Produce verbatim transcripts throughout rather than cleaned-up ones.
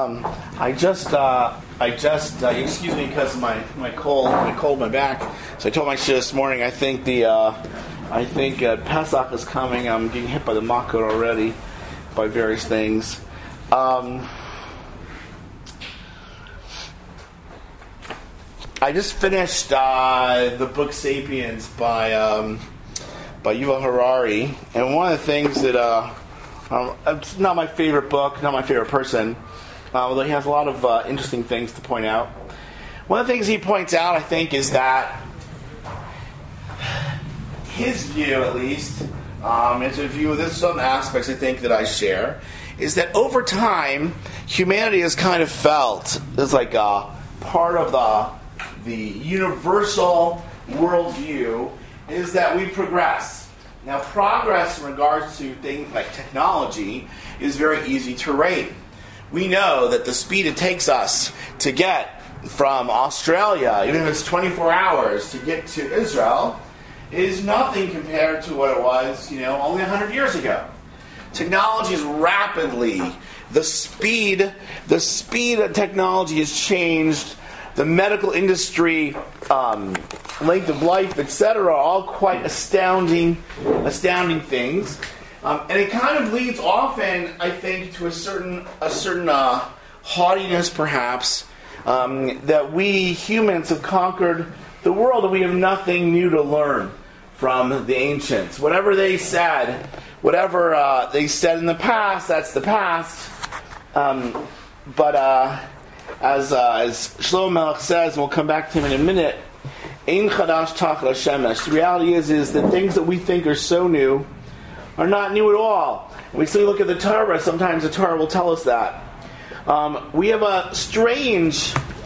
Um, I just, uh, I just, uh, excuse me because of my, my cold, my cold, in my back. So I told my shit this morning. I think the, uh, I think uh, Pesach is coming. I'm getting hit by the makor already, by various things. Um, I just finished uh, the book *Sapiens* by um, by Yuval Harari, and one of the things that uh, um, it's not my favorite book, not my favorite person. Uh, although he has a lot of uh, interesting things to point out. One of the things he points out, I think, is that his view, at least, um, is a view, there's some aspects I think that I share, is that over time, humanity has kind of felt as like a part of the, the universal worldview is that we progress. Now, progress in regards to things like technology is very easy to rate. We know that the speed it takes us to get from Australia, even if it's twenty-four hours, to get to Israel, is nothing compared to what it was, you know, only one hundred years ago. Technology is rapidly, the speed, the speed of technology has changed. The medical industry, um, length of life, et cetera, all quite astounding, astounding things. Um, and it kind of leads often, I think, to a certain a certain uh, haughtiness, perhaps, um, that we humans have conquered the world and we have nothing new to learn from the ancients. Whatever they said, whatever uh, they said in the past, that's the past. Um, but uh, as uh, as Shlomo Melech says, and we'll come back to him in a minute, Ein chadash tachat hashemesh. The reality is, is that things that we think are so new are not new at all. And we still look at the Torah. Sometimes the Torah will tell us that. Um, we have a strange,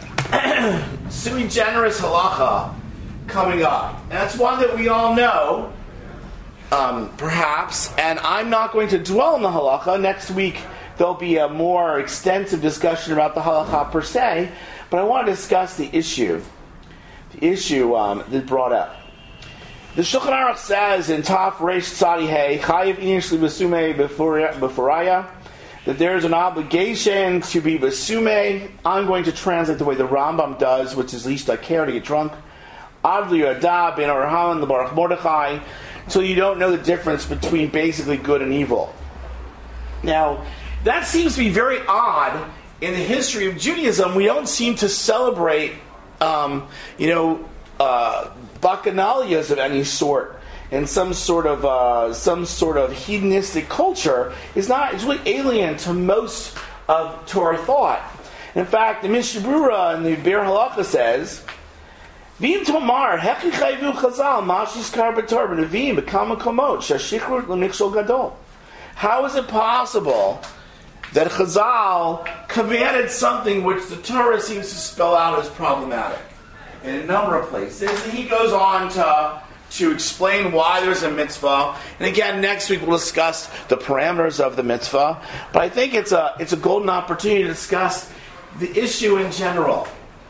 sui generis halacha coming up. And that's one that we all know, um, perhaps. And I'm not going to dwell on the halacha. Next week there'll be a more extensive discussion about the halacha per se. But I want to discuss the issue. The issue um, that's brought up. The Shulchan Aruch says in Taf Reish Tzadi Hey, Chayiv Inish Li B'Sume B'Foraya, that there is an obligation to be B'Sume. I'm going to translate the way the Rambam does, which is least I care to get drunk. Ad L'Yada Ben Arhaman L'Baruch Mordechai, so you don't know the difference between basically good and evil. Now, that seems to be very odd in the history of Judaism. We don't seem to celebrate, um, you know, uh, bacchanalias of any sort, and some sort of uh, some sort of hedonistic culture is not is really alien to most of Torah thought. In fact, the Mishnah Brura in the Be'er Halacha says, "V'im tomar hechi chayvu chazal mashis kar b'Torah b'nevim b'kama komot shashichur l'mikshol gadol." How is it possible that Chazal commanded something which the Torah seems to spell out as problematic? In a number of places. And he goes on to, to explain why there's a mitzvah. And again, next week we'll discuss the parameters of the mitzvah. But I think it's a it's a golden opportunity to discuss the issue in general.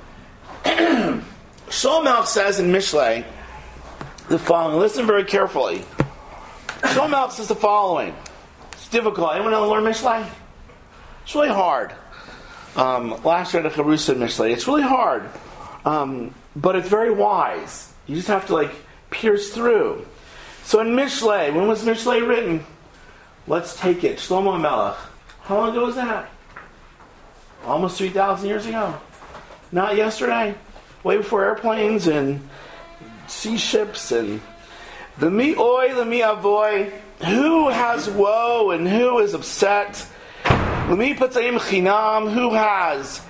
Shlomo Melech says in Mishlei the following. Listen very carefully. Shlomo Melech says the following. It's difficult. Anyone know to learn Mishlei? It's really hard. Um, last year at the Charusa Mishlei. It's really hard. Um, but it's very wise. You just have to like pierce through. So in Mishlei, when was Mishlei written? Let's take it. Shlomo Melech. How long ago was that? Almost three thousand years ago. Not yesterday. Way before airplanes and sea ships and the mi oi, the mi avoy. Who has woe and who is upset? The mi patzaim chinam. Who has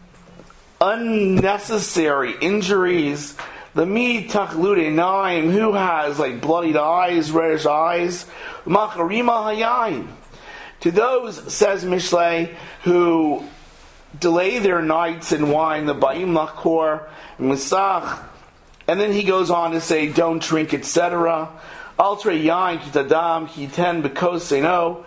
unnecessary injuries? The mi tachlude naim, who has like bloodied eyes, reddish eyes? Macharima hayayin. To those, says Mishlei, who delay their nights in wine, the ba'im lachkor, misach, and then he goes on to say, don't drink, et cetera. Altre yain kitadam kiten bekoseno.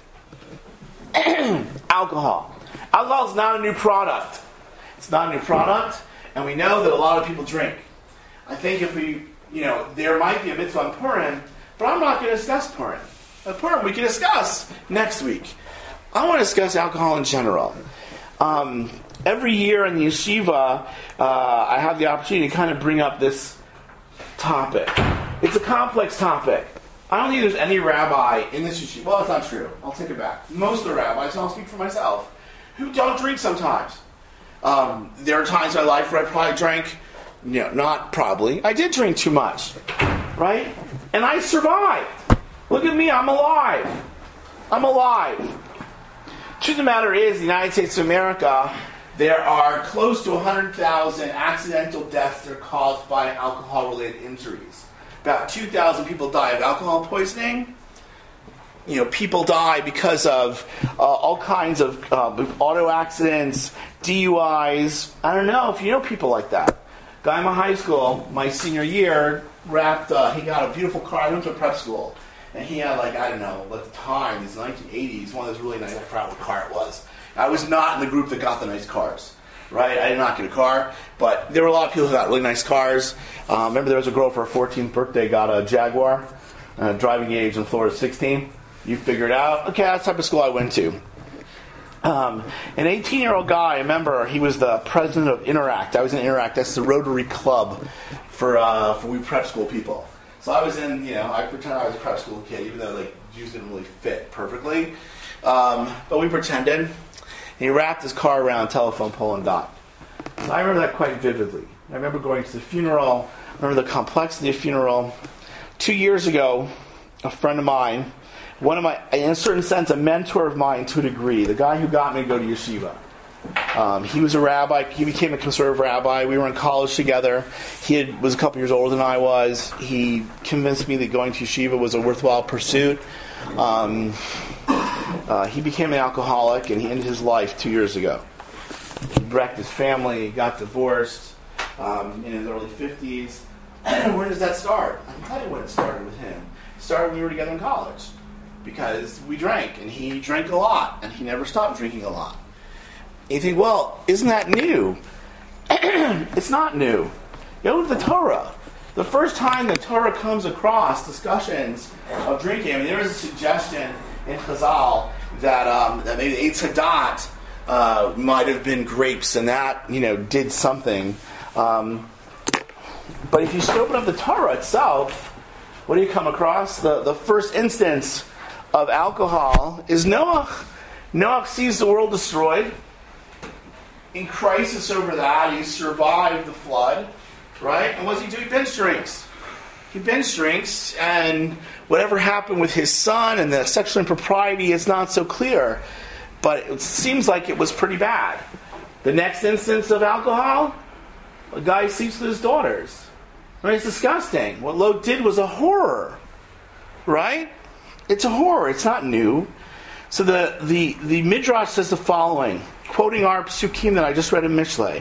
Alcohol. Alcohol is not a new product. It's not a new product, and we know that a lot of people drink. I think if we, you know, there might be a mitzvah on Purim, but I'm not going to discuss Purim. Purim we can discuss next week. I want to discuss alcohol in general. Um, every year in the yeshiva, uh, I have the opportunity to kind of bring up this topic. It's a complex topic. I don't think there's any rabbi in this yeshiva. Well, that's not true. I'll take it back. Most of the rabbis, and I'll speak for myself, who don't drink sometimes. Um, there are times in my life where I probably drank, you know, not probably. I did drink too much, right? And I survived. Look at me, I'm alive. I'm alive. Truth of the matter is, in the United States of America, there are close to one hundred thousand accidental deaths that are caused by alcohol-related injuries. About two thousand people die of alcohol poisoning. You know, people die because of uh, all kinds of uh, auto accidents, D U Is. I don't know if you know people like that. Guy in my high school, my senior year, wrapped. Uh, he got a beautiful car. I went to a prep school, and he had like I don't know at the time, these nineteen eighties, one of those really nice. I forgot what car it was. I was not in the group that got the nice cars. Right, I did not get a car, but there were a lot of people who got really nice cars. Um, remember, there was a girl for her fourteenth birthday got a Jaguar, uh, driving age in Florida sixteen. You figured out. Okay, that's the type of school I went to. Um, an eighteen-year-old guy, I remember, he was the president of Interact. I was in Interact. That's the Rotary Club for uh, for we prep school people. So I was in, you know, I pretended I was a prep school kid, even though like shoes didn't really fit perfectly. Um, but we pretended. He wrapped his car around a telephone pole and died. So I remember that quite vividly. I remember going to the funeral. I remember the complexity of the funeral. Two years ago, a friend of mine, one of my, in a certain sense, a mentor of mine to a degree, the guy who got me to go to yeshiva. Um, he was a rabbi. He became a conservative rabbi. We were in college together. He had, was a couple years older than I was. He convinced me that going to yeshiva was a worthwhile pursuit. Um, uh, he became an alcoholic, and he ended his life two years ago. He wrecked his family. He got divorced um, in his early fifties. Where does that start? I can tell you when it started with him. It started when we were together in college. Because we drank, and he drank a lot, and he never stopped drinking a lot. And you think, well, isn't that new? It's not new. Go to the Torah. The first time the Torah comes across discussions of drinking, I mean, there is a suggestion in Chazal that um, that maybe Eitz Hadat uh, might have been grapes, and that, you know, did something. Um, but if you open up the Torah itself, what do you come across? The the first instance of alcohol is Noah. Noah sees the world destroyed. In crisis over that, he survived the flood, right? And what does he do? He binge drinks. He binge drinks, and whatever happened with his son and the sexual impropriety is not so clear. But it seems like it was pretty bad. The next instance of alcohol, a guy sleeps with his daughters. Right? It's disgusting. What Lot did was a horror, right? It's a horror. It's not new. So the, the, the Midrash says the following, quoting our psukim that I just read in Mishlei.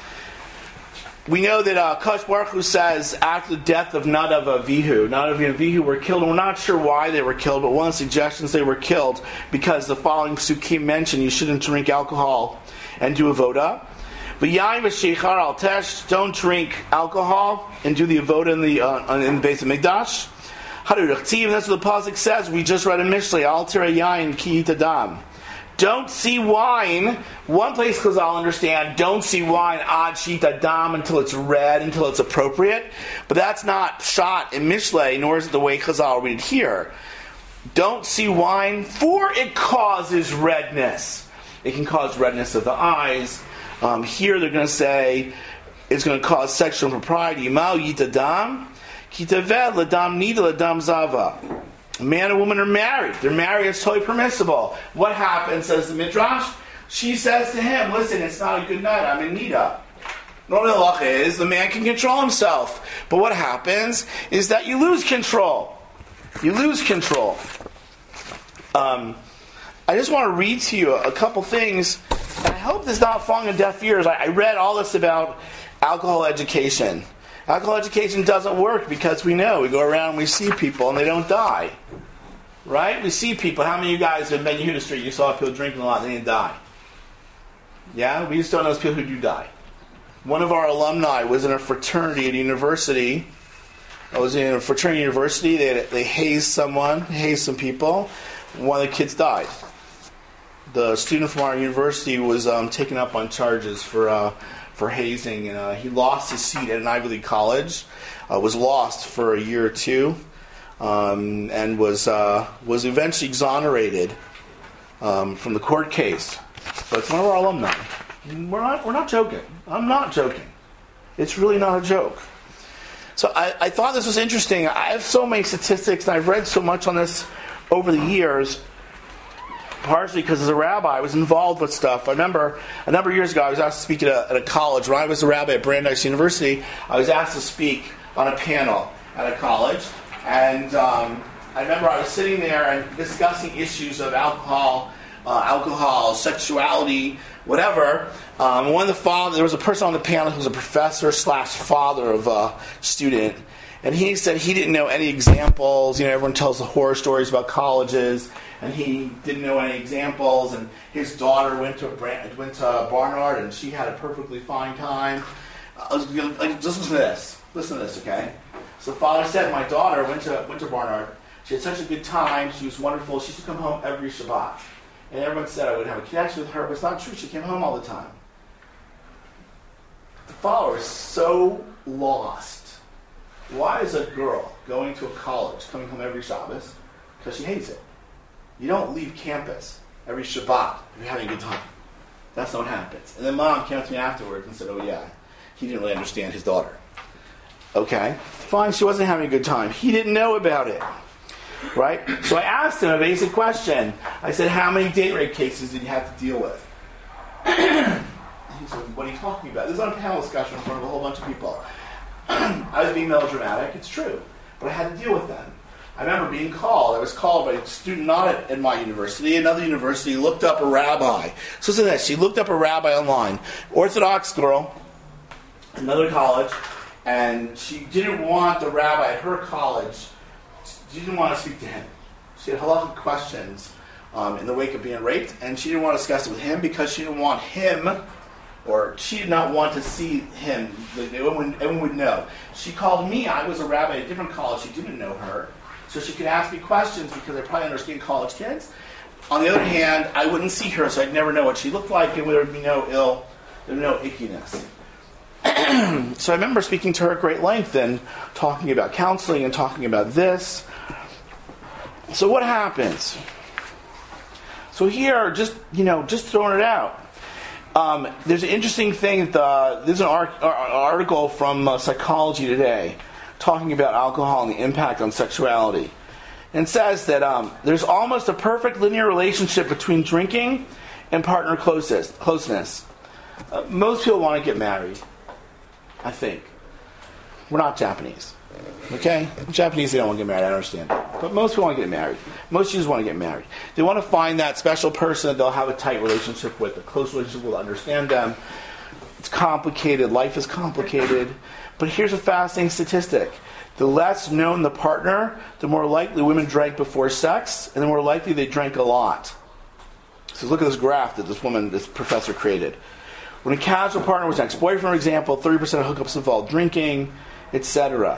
We know that uh, Kadosh Baruch Hu says, after the death of Nadav and Avihu, Nadav and Avihu were killed, and we're not sure why they were killed, but one of the suggestions they were killed because the following psukim mention you shouldn't drink alcohol and do avoda. V'yayin v'sheichar al tesh, don't drink alcohol and do the avoda in the uh, in the base of Mikdash. Haru, that's what the pasuk says. We just read in Mishlei, al tira yayin ki yitadam. Don't see wine. One place Chazal understand, don't see wine ad shita dam until it's red, until it's appropriate. But that's not shot in Mishlei, nor is it the way Chazal read it here. Don't see wine, for it causes redness. It can cause redness of the eyes. Um, here they're going to say it's going to cause sexual impropriety. Ma'u yita dam, kitaved ladam nida ladam zava. A man and woman are married. They're married. It's totally permissible. What happens, says the Midrash? She says to him, listen, it's not a good night. I'm in Nida. Normally the halacha is the man can control himself. But what happens is that you lose control. You lose control. Um, I just want to read to you a couple things. And I hope this is not falling on deaf ears. I, I read all this about alcohol education. Alcohol education doesn't work because we know. We go around and we see people and they don't die. Right? We see people. How many of you guys have been in Yehuda Street? You saw people drinking a lot and they didn't die. Yeah? We just don't know those people who do die. One of our alumni was in a fraternity at a university. I was in a fraternity university. They, they hazed someone, hazed some people. One of the kids died. the student from our university was um, taken up on charges for uh, for hazing, and uh, he lost his seat at an Ivy League college. Uh, was lost for a year or two, um, and was uh, was eventually exonerated um, from the court case. But it's one of our alumni. We're not we're not joking. I'm not joking. It's really not a joke. So I, I thought this was interesting. I have so many statistics, and I've read so much on this over the years, partially because as a rabbi I was involved with stuff. I remember a number of years ago I was asked to speak at a, at a college. When I was a rabbi at Brandeis University, I was asked to speak on a panel at a college. And um, I remember I was sitting there and discussing issues of alcohol, uh, alcohol, sexuality, whatever. Um, one of the father, there was a person on the panel who was a professor slash father of a student, and he said he didn't know any examples. You know, everyone tells the horror stories about colleges, and he didn't know any examples. And his daughter went to Brand, went to Barnard, and she had a perfectly fine time. Uh, like, just listen to this. Listen to this, okay? So the father said, my daughter went to went to Barnard. She had such a good time. She was wonderful. She used to come home every Shabbat. And everyone said I would have a connection with her, but it's not true. She came home all the time. The father was so lost. Why is a girl going to a college, coming home every Shabbos? Because she hates it. You don't leave campus every Shabbat if you're having a good time. That's not what happens. And then mom came up to me afterwards and said, oh yeah, he didn't really understand his daughter. Okay, fine, she wasn't having a good time. He didn't know about it. Right? So I asked him a basic question. I said, how many date rape cases did you have to deal with? He said, what are you talking about? This is on a panel discussion in front of a whole bunch of people. I was being melodramatic, it's true. But I had to deal with them. I remember being called. I was called by a student not at, at my university. Another university looked up a rabbi. So listen to this. She looked up a rabbi online. Orthodox girl, another college, and she didn't want the rabbi at her college. She didn't want to speak to him. She had halakhic questions um, in the wake of being raped, and she didn't want to discuss it with him because she didn't want him, or she did not want to see him. Everyone, everyone would know. She called me. I was a rabbi at a different college. She didn't know her. So she could ask me questions because I probably understand college kids. On the other hand, I wouldn't see her, so I'd never know what she looked like, and there would be no ill, there would be no ickiness. So I remember speaking to her at great length and talking about counseling and talking about this. So what happens? So here, just you know, just throwing it out. Um, there's an interesting thing. The, there's an art, article from uh, Psychology Today talking about alcohol and the impact on sexuality. And it says that um, there's almost a perfect linear relationship between drinking and partner closeness. closeness. Uh, most people want to get married, I think. We're not Japanese. Okay? Japanese, they don't want to get married. I understand it. But most people want to get married. Most Jews want to get married. They want to find that special person that they'll have a tight relationship with, a close relationship will understand them. It's complicated. Life is complicated. But here's a fascinating statistic. The less known the partner, the more likely women drank before sex, and the more likely they drank a lot. So look at this graph that this woman, this professor created. When a casual partner was an ex-boyfriend, for example, thirty percent of hookups involved drinking, et cetera.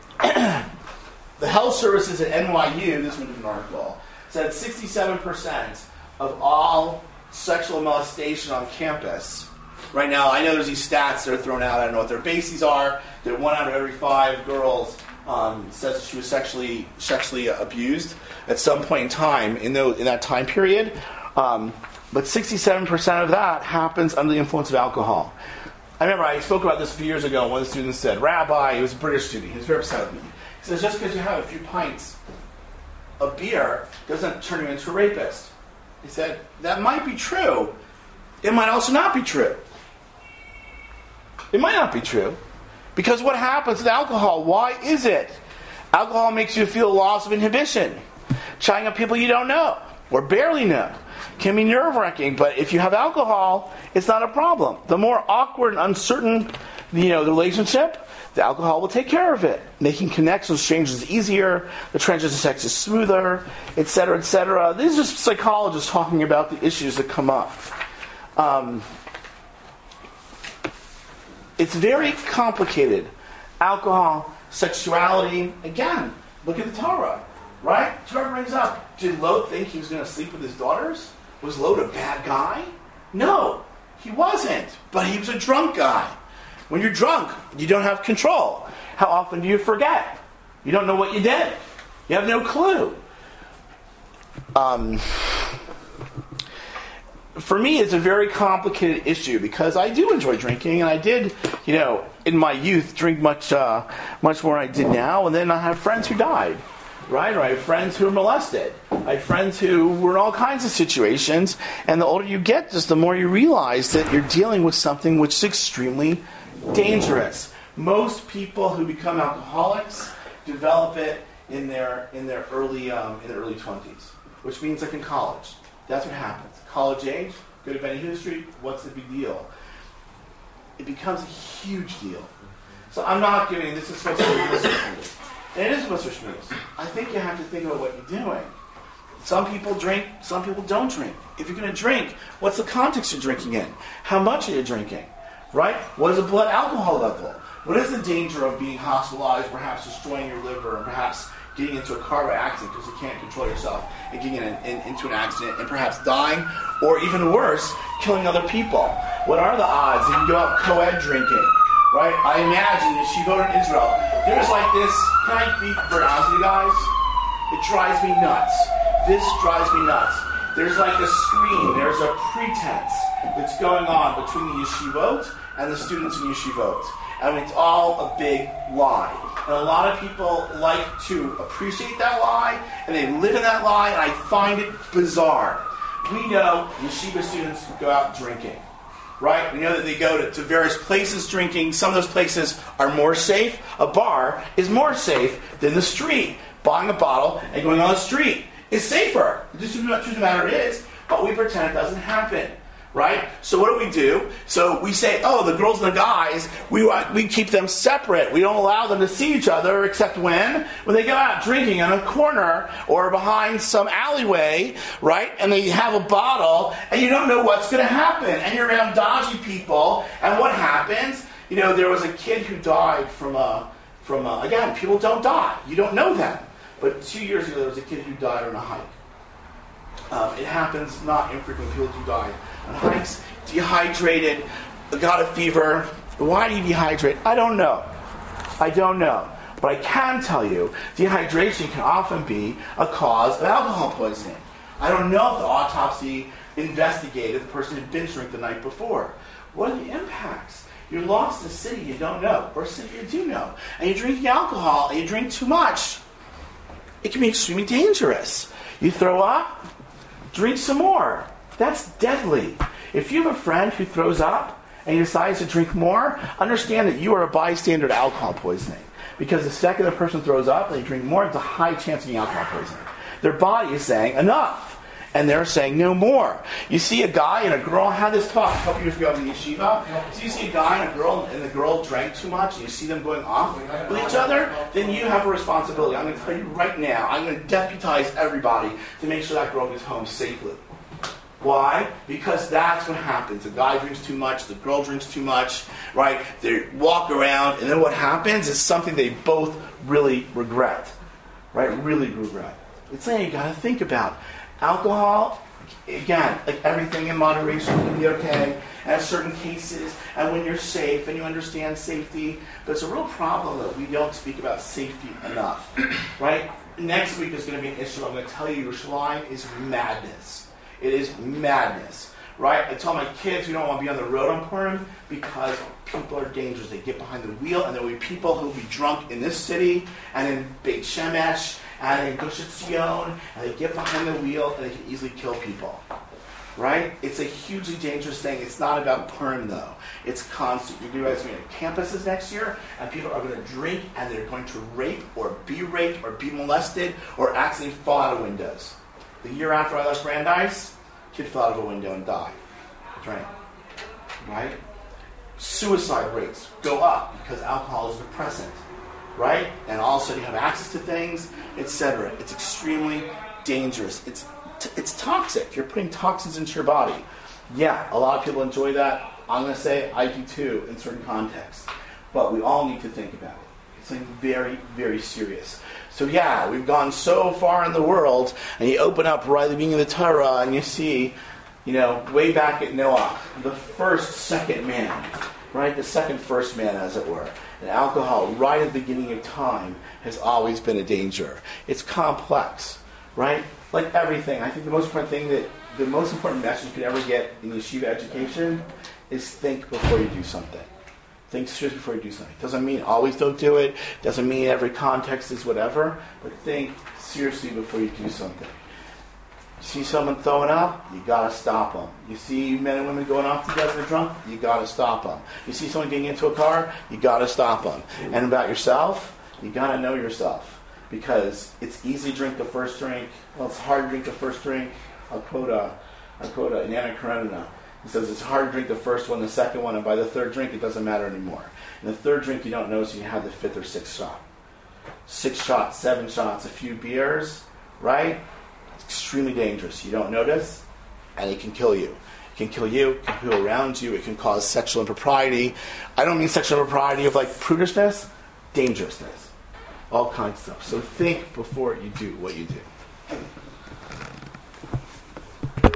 The health services at N Y U, this was an article, said sixty-seven percent of all sexual molestation on campus. Right now, I know there's these stats that are thrown out. I don't know what their bases are. That one out of every five girls um, says she was sexually sexually abused at some point in time in, the, in that time period. Um, but sixty-seven percent of that happens under the influence of alcohol. I remember I spoke about this a few years ago, and one of the students said, Rabbi, he was a British student, he was very upset with me. He says, just because you have a few pints of beer doesn't turn you into a rapist. He said, that might be true. It might also not be true. It might not be true. Because what happens with alcohol? Why is it? Alcohol makes you feel loss of inhibition. Chatting up people you don't know or barely know can be nerve-wracking, but if you have alcohol, it's not a problem. The more awkward and uncertain, you know, the relationship, the alcohol will take care of it. Making connections, strangers is easier, the transition to sex is smoother, et cetera, et cetera. These are psychologists talking about the issues that come up. Um, it's very complicated. Alcohol, sexuality, again, look at the Torah, right? Torah brings up, did Lot think he was going to sleep with his daughters? Was Lot a bad guy? No, he wasn't. But he was a drunk guy. When you're drunk, you don't have control. How often do you forget? You don't know what you did. You have no clue. Um, for me, it's a very complicated issue because I do enjoy drinking, and I did, you know, in my youth, drink much, uh, much more than I did now. And then I have friends who died, right? Or I have friends who were molested. I have friends who were in all kinds of situations. And the older you get, just the more you realize that you're dealing with something which is extremely dangerous. Most people who become alcoholics develop it in their in their early um, in their early twenties, which means like in college. That's what happens. College age, go to Benny Hill Street. What's the big deal? It becomes a huge deal. So I'm not giving this is supposed to be Mister Schmooze. And it is Mister Schmooze. I think you have to think about what you're doing. Some people drink, some people don't drink. If you're going to drink, what's the context you're drinking in? How much are you drinking? Right? What is the blood alcohol level? What is the danger of being hospitalized, perhaps destroying your liver, and perhaps getting into a car by accident because you can't control yourself and getting in, in, into an accident and perhaps dying, or even worse, killing other people? What are the odds that you go out co-ed drinking? Right? I imagine if you go to Israel, there's like this, can I be very honest with you guys? It drives me nuts. This drives me nuts. There's like a screen, there's a pretense that's going on between the yeshivot and the students in yeshivot. I mean, it's all a big lie. And a lot of people like to appreciate that lie, and they live in that lie, and I find it bizarre. We know yeshiva students go out drinking, right? We know that they go to, to various places drinking. Some of those places are more safe. A bar is more safe than the street. Buying a bottle and going on the street is safer. The truth of the matter is, but we pretend it doesn't happen. Right? So what do we do? So we say, oh, the girls and the guys, we we keep them separate. We don't allow them to see each other except when? When they go out drinking in a corner or behind some alleyway, right? And they have a bottle, and you don't know what's going to happen. And you're around dodgy people, and what happens? You know, there was a kid who died from a, from a, again, people don't die. You don't know them. But two years ago, there was a kid who died on a hike. Um, it happens not infrequently. People do die on hikes, dehydrated, got a fever. Why do you dehydrate? I don't know. I don't know. But I can tell you, dehydration can often be a cause of alcohol poisoning. I don't know if the autopsy investigated the person who binge drank the night before. What are the impacts? You're lost in a city you don't know, or a city you do know, and you're drinking alcohol, and you drink too much. It can be extremely dangerous. You throw up, drink some more. That's deadly. If you have a friend who throws up and he decides to drink more, understand that you are a bystander to alcohol poisoning. Because the second the person throws up and they drink more, it's a high chance of getting alcohol poisoning. Their body is saying, enough. And they're saying, no more. You see a guy and a girl, I had this talk a couple years ago in the yeshiva. So you see a guy and a girl, and the girl drank too much, and you see them going off with each other, then you have a responsibility. I'm going to tell you right now, I'm going to deputize everybody to make sure that girl gets home safely. Why? Because that's what happens. The guy drinks too much, the girl drinks too much, right? They walk around, and then what happens is something they both really regret, right? Really regret. It's something you got to think about. Alcohol, again, like everything in moderation can be okay, and in certain cases, and when you're safe and you understand safety, but it's a real problem that we don't speak about safety enough, right? Next week is going to be an issue. I'm going to tell you, Yerushalayim is madness. It is madness, right? I tell my kids we don't want to be on the road on Purim because people are dangerous. They get behind the wheel, and there will be people who will be drunk in this city and in Beit Shemesh and in Gush Etzion, and they get behind the wheel and they can easily kill people, right? It's a hugely dangerous thing. It's not about Purim, though. It's constant. You guys are going to campuses next year, and people are going to drink, and they're going to rape or be raped or be molested or accidentally fall out of windows. The year after I left Brandeis, kid fell out of a window and died. Drank. Right? Suicide rates go up because alcohol is a depressant. Right? And all of a sudden you have access to things, et cetera. It's extremely dangerous. It's t- it's toxic. You're putting toxins into your body. Yeah, a lot of people enjoy that. I'm going to say I do too in certain contexts. But we all need to think about it. It's something very, very serious. So yeah, we've gone so far in the world, and you open up right at the beginning of the Torah, and you see You know, way back at Noah, the first, second man, right? The second first man, as it were. And alcohol, right at the beginning of time, has always been a danger. It's complex, right? Like everything. I think the most important thing that, the most important message you could ever get in yeshiva education is think before you do something. Think seriously before you do something. Doesn't mean always don't do it. Doesn't mean every context is whatever. But think seriously before you do something. You see someone throwing up, you gotta stop them. You see men and women going off together drunk, you gotta stop them. You see someone getting into a car, you gotta stop them. And about yourself, you gotta know yourself, because it's easy to drink the first drink. Well, it's hard to drink the first drink. I'll quote a, I'll quote a, an Anna Karenina. He says it's hard to drink the first one, the second one, and by the third drink, it doesn't matter anymore. And the third drink, you don't know, so you have the fifth or sixth shot. Six shots, seven shots, a few beers, right? Extremely dangerous. You don't notice, and it can kill you. It can kill you, it can kill people around you, it can cause sexual impropriety. I don't mean sexual impropriety of like prudishness, dangerousness. All kinds of stuff. So think before you do what you do.